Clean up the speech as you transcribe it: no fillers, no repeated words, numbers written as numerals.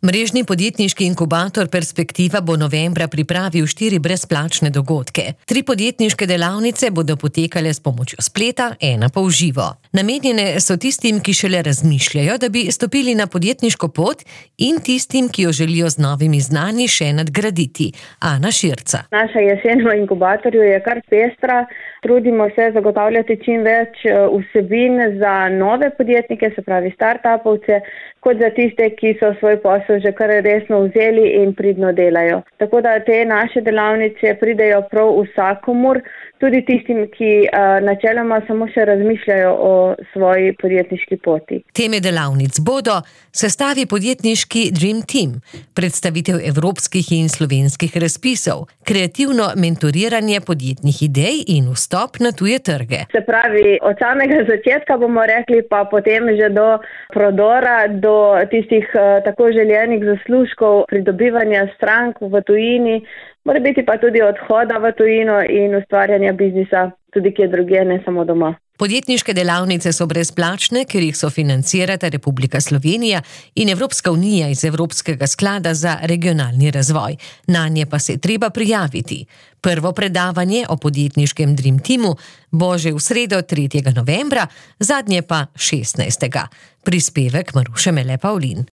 Mrežni podjetniški inkubator Perspektiva bo novembra pripravil 4 brezplačne dogodke. 3 podjetniške delavnice bodo potekale s pomočjo spleta, 1 pa v živo. Namenjene so tistim, ki šele razmišljajo, da bi stopili na podjetniško pot, in tistim, ki jo želijo z novimi znanji še nadgraditi. Ana Širca. Naša jesen v inkubatorju je kar pestra. Trudimo se zagotavljati čim več vsebin za nove podjetnike, se pravi startupovce, kot za tiste, ki so svoj posel že kar resno vzeli in pridno delajo. Tako da te naše delavnice pridejo prav vsakomur, tudi tistim, ki načeloma samo še razmišljajo o svoji podjetniški poti. Teme delavnic bodo sestavi podjetniški Dream Team, predstavitev evropskih in slovenskih razpisov, kreativno mentoriranje podjetnih idej in vstop na tuje trge. Se pravi, od samega začetka bomo rekli, pa potem že do prodora, do tistih tako željenih zaslužkov pridobivanja strank v tujini, mora biti pa tudi odhoda v tujino in ustvarjanja biznisa tudi kje drugje, ne samo doma. Podjetniške delavnice so brezplačne, ker jih sofinancirata Republika Slovenija in Evropska unija iz Evropskega sklada za regionalni razvoj. Nanje pa se je treba prijaviti. Prvo predavanje o podjetniškem Dream Teamu bo že v sredo 3. novembra, zadnje pa 16. Prispevek Maruše Mele Pavlin.